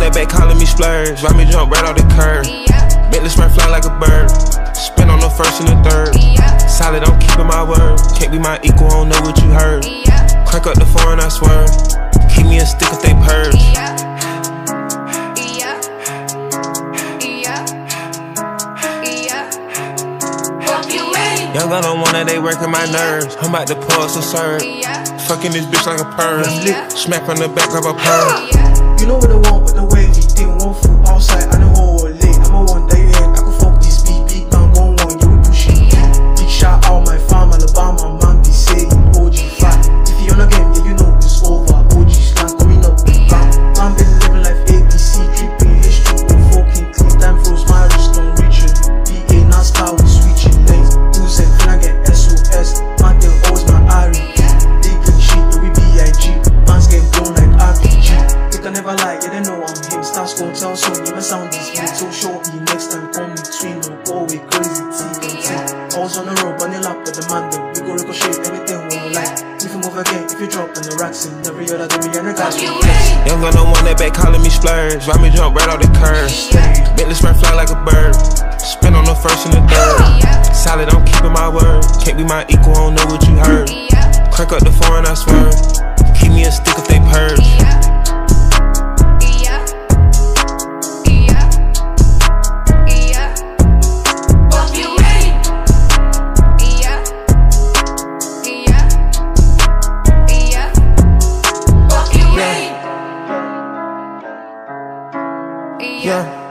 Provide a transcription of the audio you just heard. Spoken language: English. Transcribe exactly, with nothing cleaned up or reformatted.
that back calling me splurge. Ride me jump right off the curb. Bentley Smurf fly like a bird. Spin on the first and the third. Solid, I'm keeping my word. Can't be my equal, I don't know what you heard. Crank up the foreign, I swear. Keep me a stick if they purge. Young gun on one that they working my nerves. I'm about to pour some syrup. Fucking this bitch like a perm. Smack on the back of a perm. You know what I want, but the way we didn't want food outside. I know all late. I'm a one day head. I can fuck this beat, big man, gon' one. You do shit. Big shout out my farm, Alabama, man. Be saying O G fat. If you on a game, yeah, you know it's over. O G slang coming up, big bang. Man been living life A B C, dripping history, no fucking clean. Time froze my wrist, don't reach it. B A NASCAR, we switching lanes. Who said can I get S O S? Man, they always my R E. Digging shit, yeah, we B I G. Man's get blown like R P G. They can never lie, yeah, they know I'm him. Stars gon' tell soon, yeah, my sound is him. So shortly, next time come between. Don't go away crazy, T and T. I was on the road, running up with the man, then we go ricochet, everything we like. If you move again, if you drop in the racks, and every other day we and the guys. Young gun on one that back calling me splurge. Ride me jump right off the curb. Bentley Smurf fly like a bird. Spin on the first and the third. Solid, I'm keeping my word. Can't be my equal, I don't know what you heard. Crank up the foreign, I swear. Keep me a stick if they purge. Yeah.